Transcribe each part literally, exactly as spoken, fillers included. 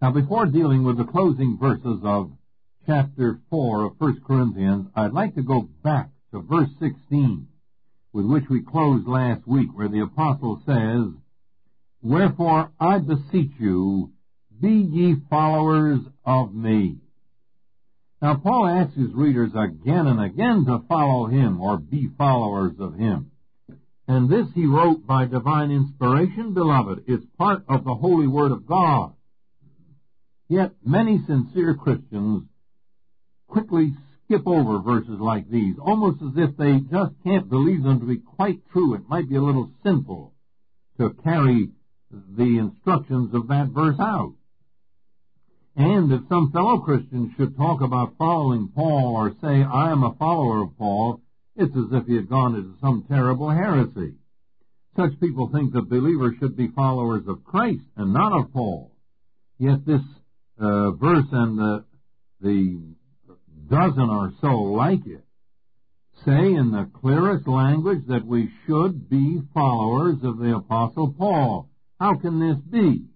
Now, before dealing with the closing verses of chapter four of First Corinthians, I'd like to go back to verse sixteen, with which we closed last week, where the apostle says, "Wherefore I beseech you, be ye followers of me." Now, Paul asks his readers again and again to follow him, or be followers of him. And this he wrote by divine inspiration, beloved. It's part of the holy word of God. Yet many sincere Christians quickly skip over verses like these, almost as if they just can't believe them to be quite true. It might be a little sinful to carry the instructions of that verse out. And if some fellow Christians should talk about following Paul or say, "I am a follower of Paul," it's as if he had gone into some terrible heresy. Such people think that believers should be followers of Christ and not of Paul. Yet this uh, verse and the, the dozen or so like it say in the clearest language that we should be followers of the Apostle Paul. How can this be?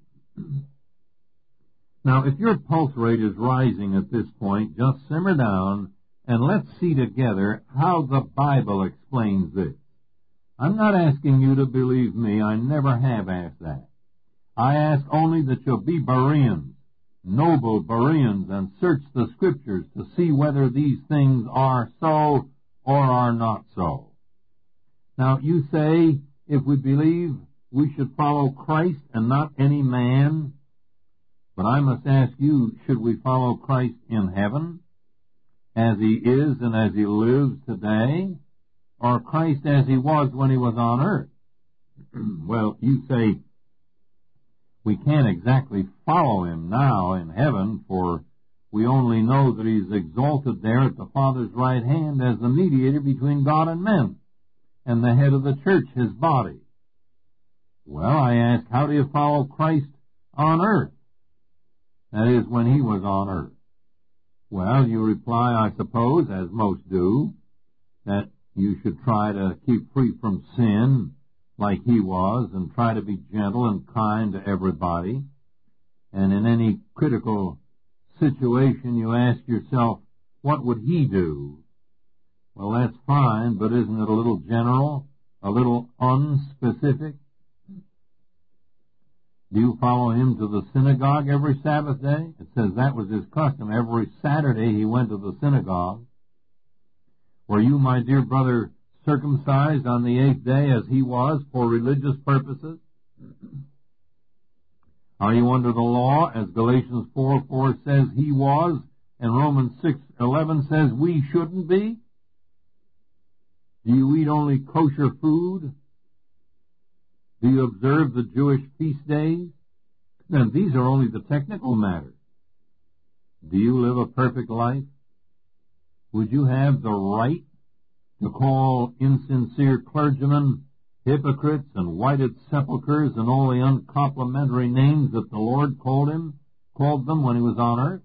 Now, if your pulse rate is rising at this point, just simmer down and let's see together how the Bible explains this. I'm not asking you to believe me. I never have asked that. I ask only that you'll be Bereans, noble Bereans, and search the Scriptures to see whether these things are so or are not so. Now, you say, if we believe we should follow Christ and not any man, but I must ask you, should we follow Christ in heaven, as he is and as he lives today, or Christ as he was when he was on earth? Well, you say, we can't exactly follow him now in heaven, for we only know that he's exalted there at the Father's right hand as the mediator between God and men, and the head of the church, his body. Well, I ask, how do you follow Christ on earth? That is, when he was on earth. Well, you reply, I suppose, as most do, that you should try to keep free from sin like he was, and try to be gentle and kind to everybody. And in any critical situation, you ask yourself, what would he do? Well, that's fine, but isn't it a little general, a little unspecific? Do you follow him to the synagogue every Sabbath day? It says that was his custom. Every Saturday he went to the synagogue. Were you, my dear brother, circumcised on the eighth day as he was for religious purposes? Are you under the law, as Galatians four four says he was, and Romans six eleven says we shouldn't be? Do you eat only kosher food? Do you observe the Jewish feast days? Now, these are only the technical matters. Do you live a perfect life? Would you have the right to call insincere clergymen hypocrites and whited sepulchres and all the uncomplimentary names that the Lord called him, called them when he was on earth?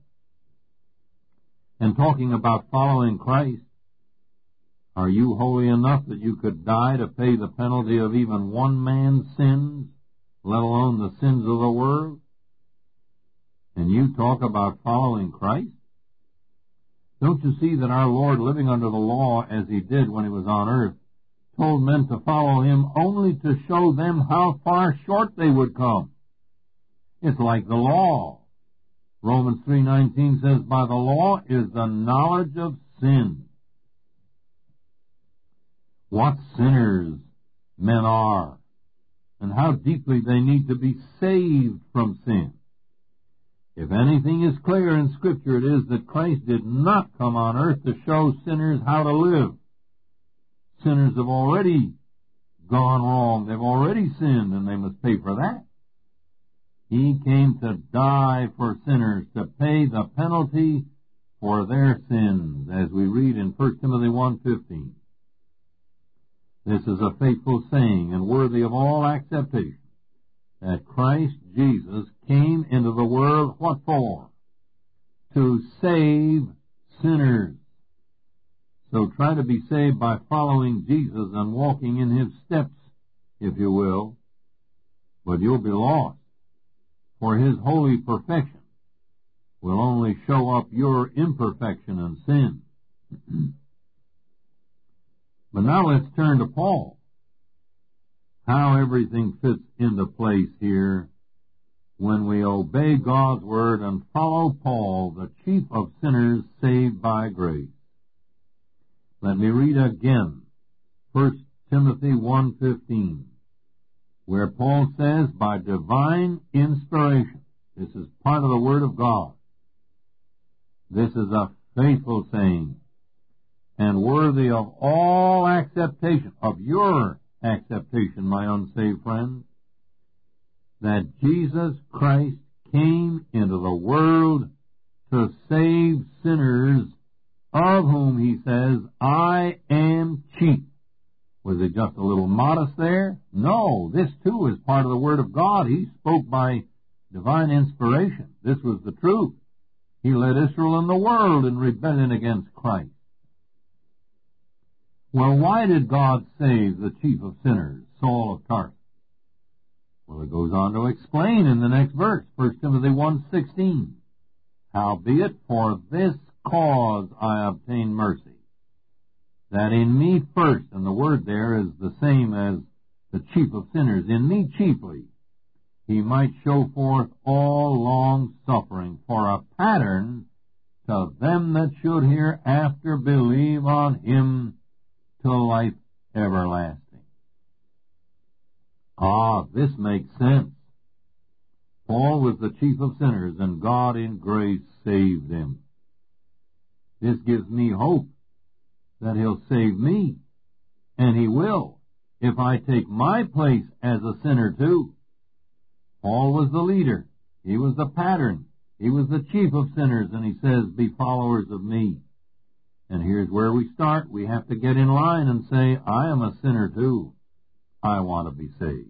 And talking about following Christ, are you holy enough that you could die to pay the penalty of even one man's sins, let alone the sins of the world? And you talk about following Christ? Don't you see that our Lord, living under the law as he did when he was on earth, told men to follow him only to show them how far short they would come? It's like the law. Romans three nineteen says, by the law is the knowledge of sin. What sinners men are, and how deeply they need to be saved from sin. If anything is clear in Scripture, it is that Christ did not come on earth to show sinners how to live. Sinners have already gone wrong. They've already sinned, and they must pay for that. He came to die for sinners, to pay the penalty for their sins, as we read in First Timothy one fifteen. This is a faithful saying and worthy of all acceptation, that Christ Jesus came into the world, what for? To save sinners. So try to be saved by following Jesus and walking in his steps, if you will, but you'll be lost. for his holy perfection will only show up your imperfection and sin. But now let's turn to Paul. How everything fits into place here when we obey God's word and follow Paul, the chief of sinners saved by grace. Let me read again First Timothy one fifteen, where Paul says, by divine inspiration, this is part of the Word of God. This is a faithful saying and worthy of all acceptation, of your acceptation, my unsaved friends, that Jesus Christ came into the world to save sinners, of whom he says, I am chief. Was it just a little modest there? No, this too is part of the Word of God. He spoke by divine inspiration. This was the truth. He led Israel in the world in rebellion against Christ. Well, why did God save the chief of sinners, Saul of Tarsus? Well, it goes on to explain in the next verse, First Timothy one sixteen. Howbeit, for this cause I obtained mercy, that in me first, and the word there is the same as the chief of sinners, in me chiefly, he might show forth all long suffering for a pattern to them that should hereafter believe on him to life everlasting. Ah, this makes sense. Paul was the chief of sinners, and God in grace saved him. This gives me hope that he'll save me, and he will, if I take my place as a sinner too. Paul was the leader. He was the pattern. He was the chief of sinners, and he says, be followers of me. And here's where we start. We have to get in line and say, I am a sinner too. I want to be saved.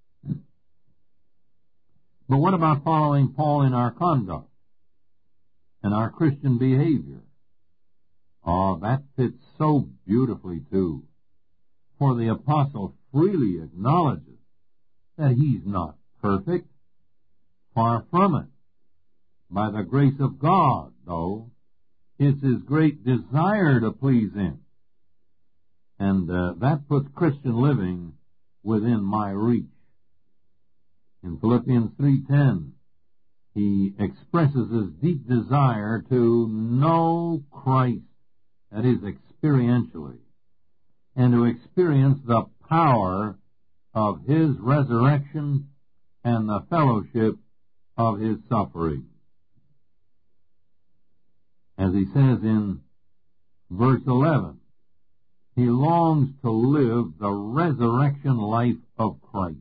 But what about following Paul in our conduct and our Christian behavior? Oh, that fits so beautifully too. For the apostle freely acknowledges that he's not perfect. Far from it. By the grace of God, though, it's his great desire to please him. And uh, that puts Christian living within my reach. In Philippians three ten, he expresses his deep desire to know Christ, that is, experientially, and to experience the power of his resurrection and the fellowship of his suffering. As he says in verse eleven, he longs to live the resurrection life of Christ.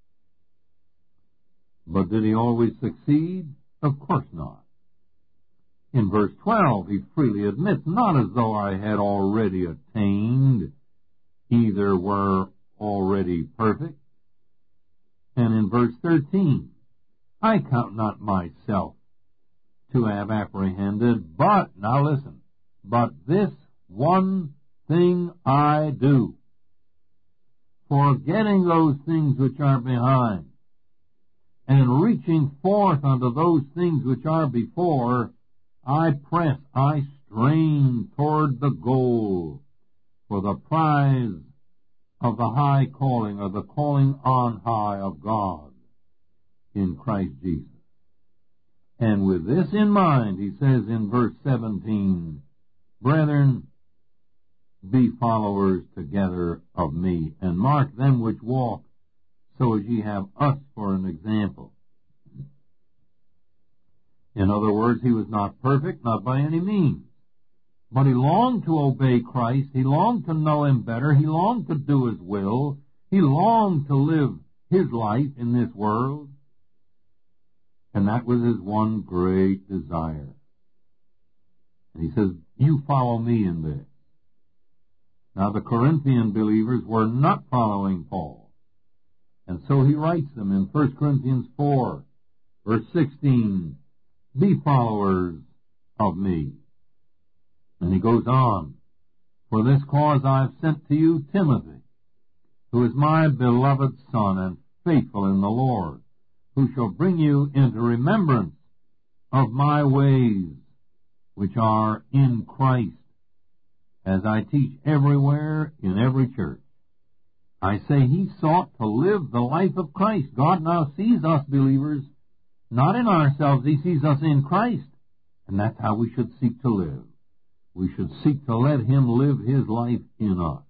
But did he always succeed? Of course not. In verse twelve, he freely admits, not as though I had already attained, either were already perfect. And in verse thirteen, I count not myself to have apprehended, but, now listen, but this one thing I do, forgetting those things which are behind, and reaching forth unto those things which are before, I press, I strain toward the goal for the prize of the high calling, or the calling on high of God in Christ Jesus. And with this in mind, he says in verse seventeen, brethren, be followers together of me, and mark them which walk, so as ye have us for an example. In other words, he was not perfect, not by any means. But he longed to obey Christ. He longed to know him better. He longed to do his will. He longed to live his life in this world. And that was his one great desire. And he says, you follow me in this. Now the Corinthian believers were not following Paul. And so he writes them in First Corinthians four, verse sixteen, be followers of me. And he goes on, for this cause I have sent to you Timothy, who is my beloved son and faithful in the Lord, who shall bring you into remembrance of my ways, which are in Christ, as I teach everywhere in every church. I say he sought to live the life of Christ. God now sees us believers not in ourselves. He sees us in Christ. And that's how we should seek to live. We should seek to let him live his life in us.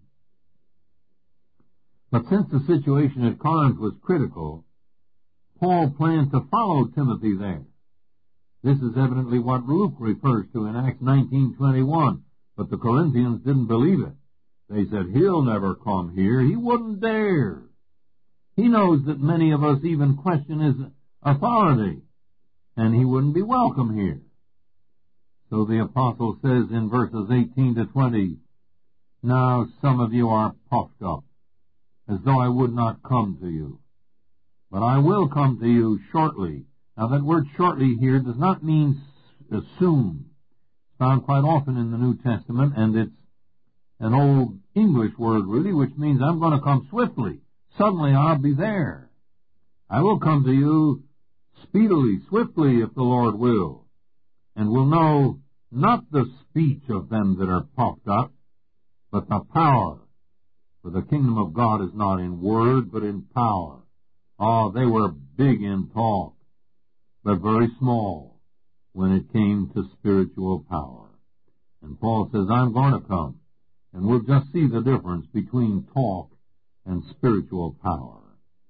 But since the situation at Corinth was critical, Paul planned to follow Timothy there. This is evidently what Luke refers to in Acts nineteen twenty-one. But the Corinthians didn't believe it. They said, he'll never come here. He wouldn't dare. He knows that many of us even question his authority, and he wouldn't be welcome here. So the apostle says in verses eighteen to twenty, now some of you are puffed up, as though I would not come to you. But I will come to you shortly. Now that word shortly here does not mean soon. It's found quite often in the New Testament, and it's an old English word really, which means I'm going to come swiftly. Suddenly I'll be there. I will come to you speedily, swiftly, if the Lord will, and will know not the speech of them that are puffed up, but the power. For the kingdom of God is not in word, but in power. Oh, they were big in talk, but very small when it came to spiritual power. And Paul says, I'm going to come. And we'll just see the difference between talk and spiritual power.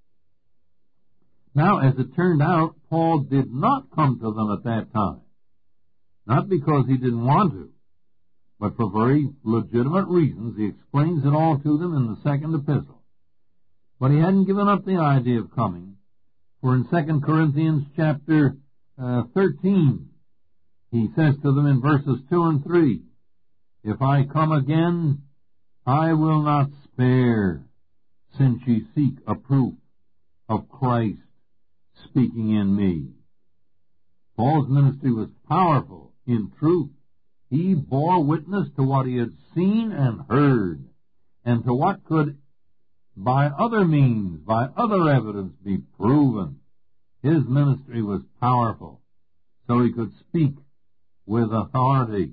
Now, as it turned out, Paul did not come to them at that time. Not because he didn't want to, but for very legitimate reasons. He explains it all to them in the second epistle. But he hadn't given up the idea of coming. For in Second Corinthians chapter uh, thirteen, he says to them in verses two and three, if I come again, I will not spare, since ye seek a proof of Christ speaking in me. Paul's ministry was powerful in truth. He bore witness to what he had seen and heard, and to what could by other means, by other evidence, be proven. His ministry was powerful, so he could speak with authority.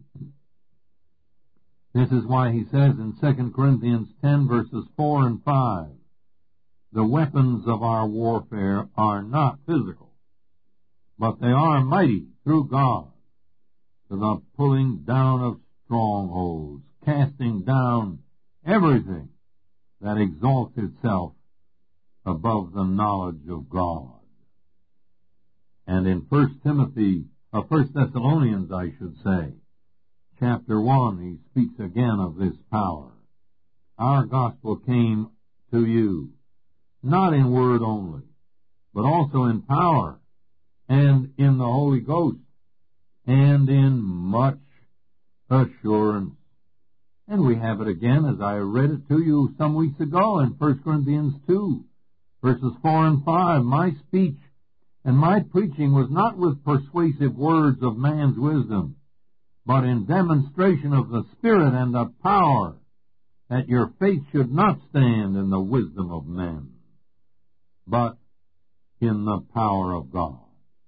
This is why he says in Second Corinthians ten, verses four and five, the weapons of our warfare are not physical, but they are mighty through God to the pulling down of strongholds, casting down everything that exalts itself above the knowledge of God. And in First Timothy, or First Thessalonians, I should say, chapter one, he speaks again of this power. Our gospel came to you, not in word only, but also in power, and in the Holy Ghost, and in much assurance. And we have it again, as I read it to you some weeks ago in First Corinthians two, verses four and five. My speech and my preaching was not with persuasive words of man's wisdom, but in demonstration of the Spirit and of power, that your faith should not stand in the wisdom of men, but in the power of God.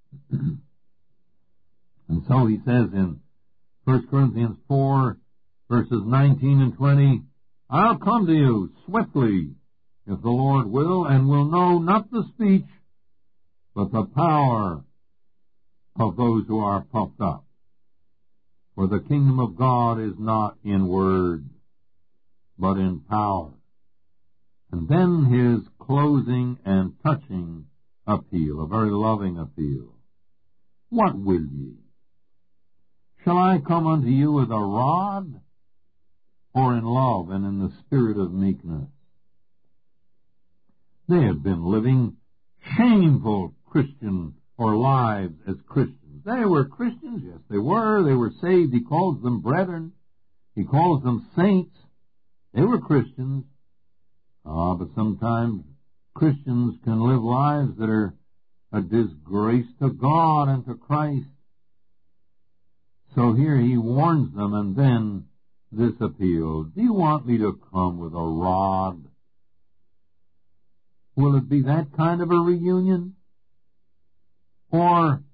And so he says in First Corinthians four, verses nineteen and twenty, I'll come to you swiftly, if the Lord will, and will know not the speech, but the power of those who are puffed up. For the kingdom of God is not in word, but in power. And then his closing and touching appeal, a very loving appeal. What will ye? Shall I come unto you with a rod, or in love and in the spirit of meekness? They had been living shameful Christian or lives as Christians. They were Christians, yes, they were. They were saved. He calls them brethren. He calls them saints. They were Christians. Ah, but sometimes Christians can live lives that are a disgrace to God and to Christ. So here he warns them, and then this appeal. Do you want me to come with a rod? Will it be that kind of a reunion? Or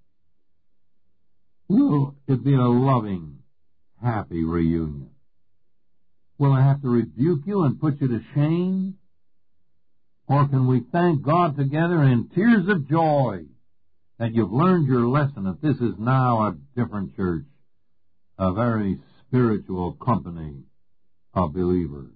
will it be a loving, happy reunion? Will I have to rebuke you and put you to shame? Or can we thank God together in tears of joy that you've learned your lesson, that this is now a different church, a very spiritual company of believers?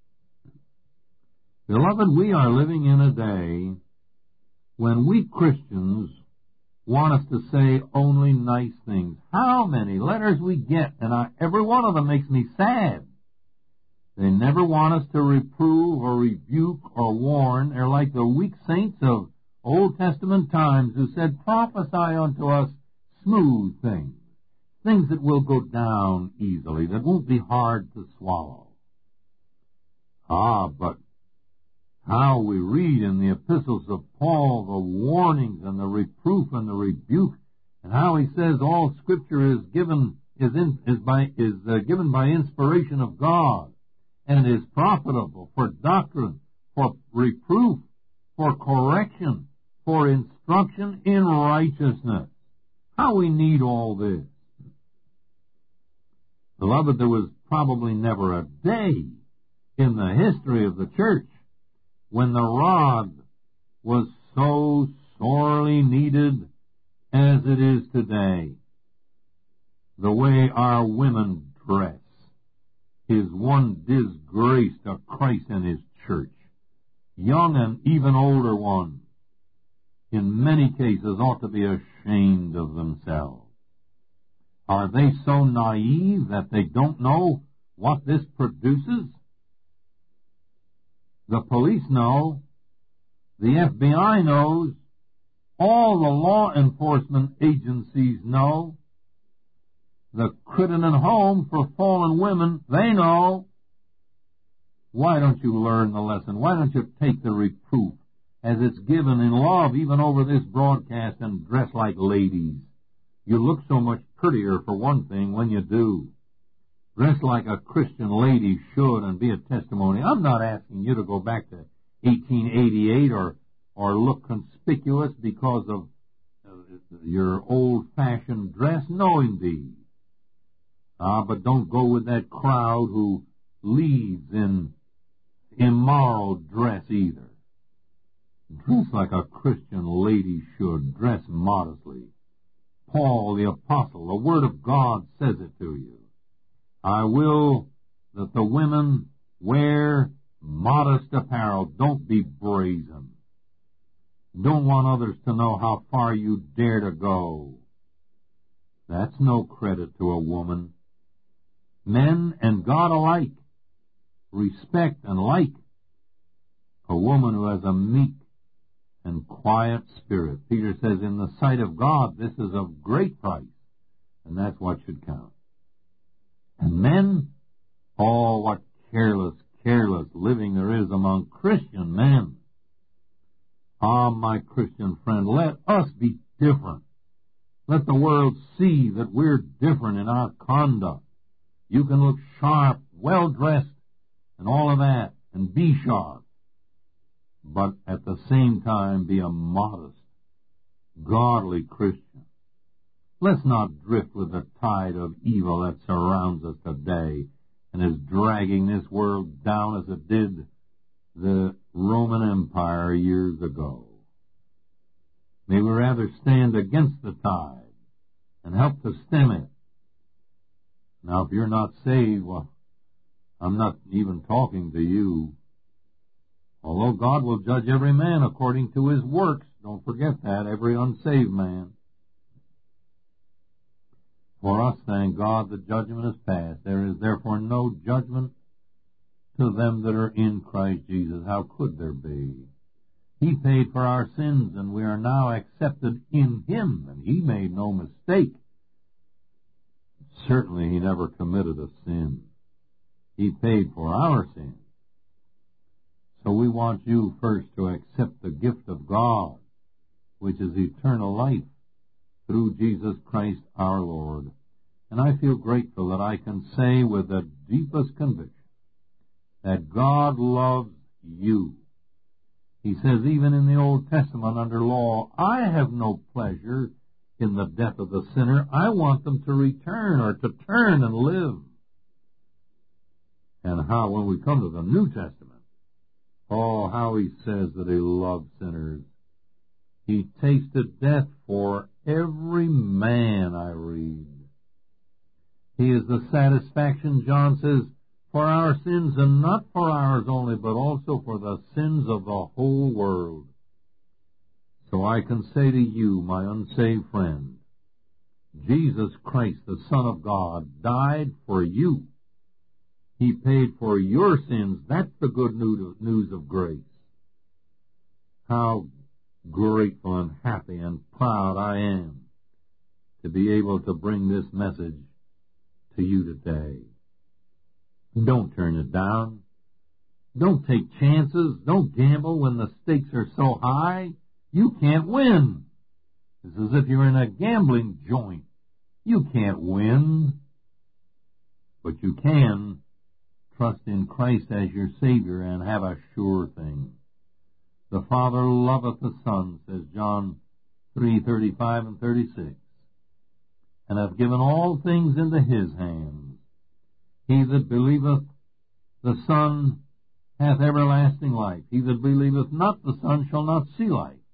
Beloved, we are living in a day when we Christians want us to say only nice things. How many letters we get, and I, every one of them makes me sad. They never want us to reprove or rebuke or warn. They're like the weak saints of Old Testament times who said, prophesy unto us smooth things, things that will go down easily, that won't be hard to swallow. Ah, but how we read in the epistles of Paul the warnings and the reproof and the rebuke, and how he says all Scripture is given is in, is by is uh, given by inspiration of God, and is profitable for doctrine, for reproof, for correction, for instruction in righteousness. How we need all this. Beloved, there was probably never a day in the history of the church when the rod was so sorely needed as it is today. The way our women dress is one disgrace to Christ and His church. Young and even older ones, in many cases, ought to be ashamed of themselves. Are they so naive that they don't know what this produces? The police know, the F B I knows, all the law enforcement agencies know, the Crittenden Home for Fallen Women, they know. Why don't you learn the lesson? Why don't you take the reproof as it's given in love even over this broadcast and dress like ladies? You look so much prettier, for one thing, when you do. Dress like a Christian lady should and be a testimony. I'm not asking you to go back to eighteen eighty-eight or, or look conspicuous because of uh, your old-fashioned dress. No, indeed. Ah, but don't go with that crowd who leads in immoral dress either. Dress like a Christian lady should. Dress modestly. Paul the Apostle, the Word of God says it to you. I will that the women wear modest apparel. Don't be brazen. Don't want others to know how far you dare to go. That's no credit to a woman. Men and God alike respect and like a woman who has a meek and quiet spirit. Peter says, in the sight of God, this is of great price, and that's what should count. And men, oh, what careless, careless living there is among Christian men. Ah, my Christian friend, let us be different. Let the world see that we're different in our conduct. You can look sharp, well-dressed, and all of that, and be sharp, but at the same time be a modest, godly Christian. Let's not drift with the tide of evil that surrounds us today and is dragging this world down as it did the Roman Empire years ago. May we rather stand against the tide and help to stem it. Now, if you're not saved, well, I'm not even talking to you. Although God will judge every man according to his works, don't forget that, every unsaved man. For us, thank God, the judgment is past. There is therefore no judgment to them that are in Christ Jesus. How could there be? He paid for our sins, and we are now accepted in Him, and He made no mistake. Certainly He never committed a sin. He paid for our sins. So we want you first to accept the gift of God, which is eternal life, through Jesus Christ our Lord. And I feel grateful that I can say with the deepest conviction that God loves you. He says, even in the Old Testament under law, I have no pleasure in the death of the sinner. I want them to return or to turn and live. And how, when we come to the New Testament, oh, how he says that he loves sinners. He tasted death for every man, I read. He is the satisfaction, John says, for our sins, and not for ours only, but also for the sins of the whole world. So I can say to you, my unsaved friend, Jesus Christ, the Son of God, died for you. He paid for your sins. That's the good news of grace. How grateful and happy and proud I am to be able to bring this message to you today. Don't turn it down. Don't take chances. Don't gamble when the stakes are so high. You can't win. It's as if you're in a gambling joint. You can't win. But you can trust in Christ as your Savior and have a sure thing. The Father loveth the Son, says John three thirty-five and thirty-six, and hath given all things into his hands. He that believeth the Son hath everlasting life. He that believeth not the Son shall not see life,